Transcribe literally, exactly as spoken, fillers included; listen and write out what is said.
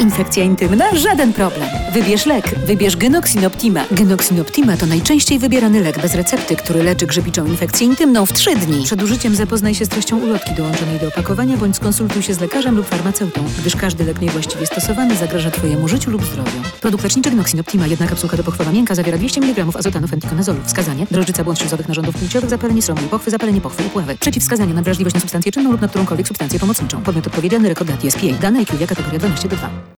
Infekcja intymna? Żaden problem. Wybierz lek. Wybierz Genoxin Optima. Genoxin Optima to najczęściej wybierany lek bez recepty, który leczy grzybiczą infekcję intymną w trzy dni. Przed użyciem zapoznaj się z treścią ulotki dołączonej do opakowania bądź skonsultuj się z lekarzem lub farmaceutą, gdyż każdy lek niewłaściwie stosowany zagraża Twojemu życiu lub zdrowiu. Produkt leczniczy Genoxin Optima. Jedna kapsułka do pochwy miękka zawiera dwieście milligramów azotanu fentikonazolu. Wskazanie: drożyca błąd śluzowych narządów płciowych, zapalenie sromu i pochwy, zapalenie pochwy i pławy. Przeciwwskazania na wrażliwość na substancję czynną lub na którąkolwiek substancję pomocniczą. Podmiot odpowiedzialny, rekord D S P A. Dane I Q kategoria dwanaście do dwa.